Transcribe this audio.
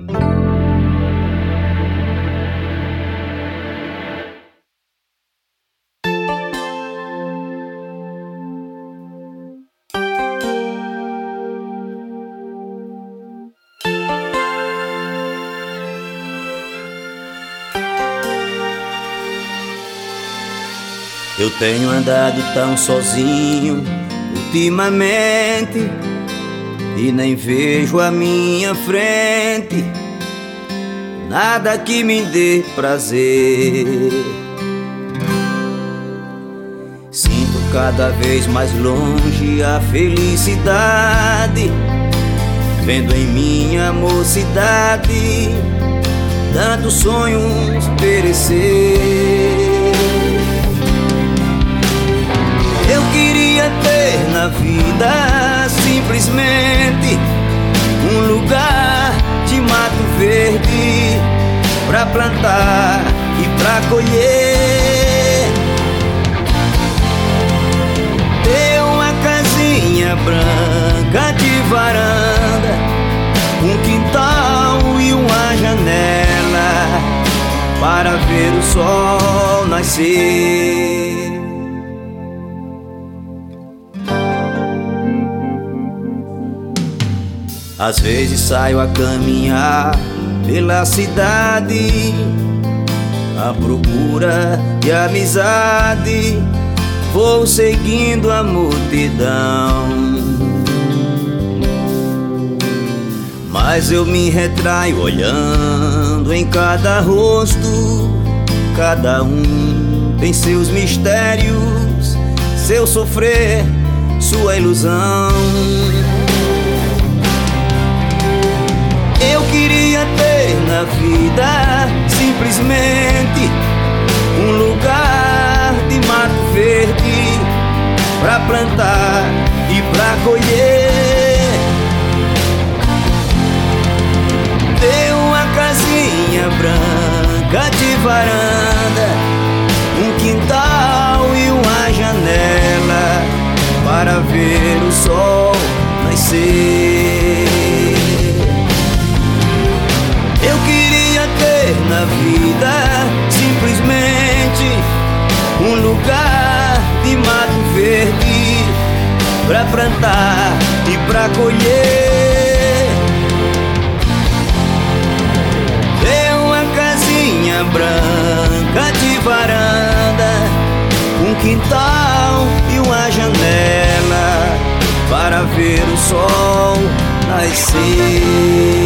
Eu tenho andado tão sozinho ultimamente e nem vejo à minha frente nada que me dê prazer. Sinto cada vez mais longe a felicidade, vendo em minha mocidade tantos sonhos perecer. Eu queria ter na vida simplesmente um lugar de mato verde pra plantar e pra colher, ter uma casinha branca de varanda, um quintal e uma janela para ver o sol nascer. Às vezes saio a caminhar pela cidade à procura de amizade, vou seguindo a multidão, mas eu me retraio olhando em cada rosto. Cada um tem seus mistérios, seu sofrer, sua ilusão. Eu queria ter na vida simplesmente um lugar de mato verde pra plantar e pra colher, ter uma casinha branca de varanda, um quintal e uma janela para ver o sol nascer. Eu queria ter na vida simplesmente um lugar de mato verde pra plantar e pra colher, ter uma casinha branca de varanda, um quintal e uma janela para ver o sol nascer.